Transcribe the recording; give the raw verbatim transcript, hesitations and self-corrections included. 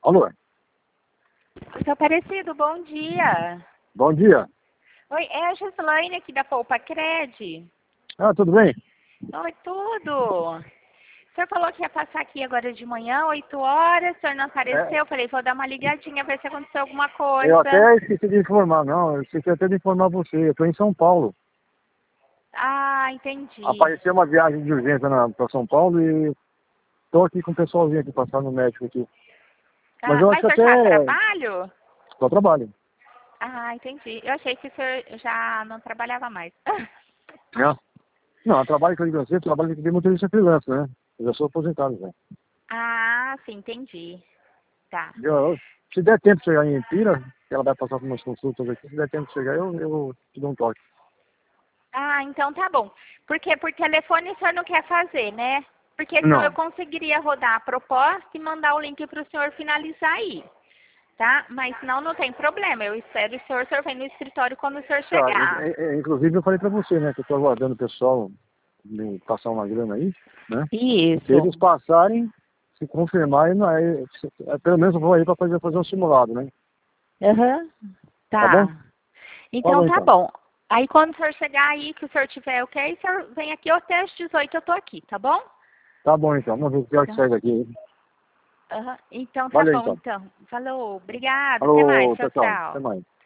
Alô? Seu Aparecido, bom dia. Bom dia. Oi, é a Gislaine aqui da Poupa Cred. Ah, tudo bem? Oi, tudo. O senhor falou que ia passar aqui agora de manhã, oito horas, o senhor não apareceu. É, Eu falei, vou dar uma ligadinha, ver se aconteceu alguma eu coisa. até esqueci de informar, não, eu esqueci até de informar você. Eu estou em São Paulo. Ah, entendi. Apareceu uma viagem de urgência para São Paulo e estou aqui com o pessoalzinho aqui, passando no médico aqui. Mas Ah, eu acho mas que o senhor está a até trabalho? só trabalho. Ah, entendi. Eu achei que o senhor já não trabalhava mais. Não, não, eu trabalho com a você, trabalho aqui de motorista freelance, né? Eu já sou aposentado, já. Ah, sim, entendi. Tá. Eu, se der tempo de chegar em Empira, que ela vai passar por umas consultas aqui, se der tempo de chegar, eu, eu te dou um toque. Ah, então tá bom. Porque por telefone o senhor não quer fazer, né? Porque senão eu Não, conseguiria rodar a proposta e mandar o link para o senhor finalizar aí, tá? Mas não, não tem problema. Eu espero o senhor, o senhor vem no escritório quando o senhor tá, chegar. é, é, inclusive eu falei para você, né, que eu estou aguardando o pessoal me passar uma grana aí, né? Se Isso. eles passarem, se confirmarem, não é, é, pelo menos eu vou aí para fazer, fazer um simulado, né? Aham. Tá bom? Tá. Então Falou tá então. bom. Aí quando o senhor chegar aí, que o senhor tiver ok, o senhor vem aqui até às dezoito eu tô aqui, tá bom? Tá bom então, vamos ver o que é que Tá. sai daqui. Aham. Então tá Valeu bom, então. então. Falou. Obrigada. Até mais. Falou, Tchau, tchau, tchau. Até tchau. mais.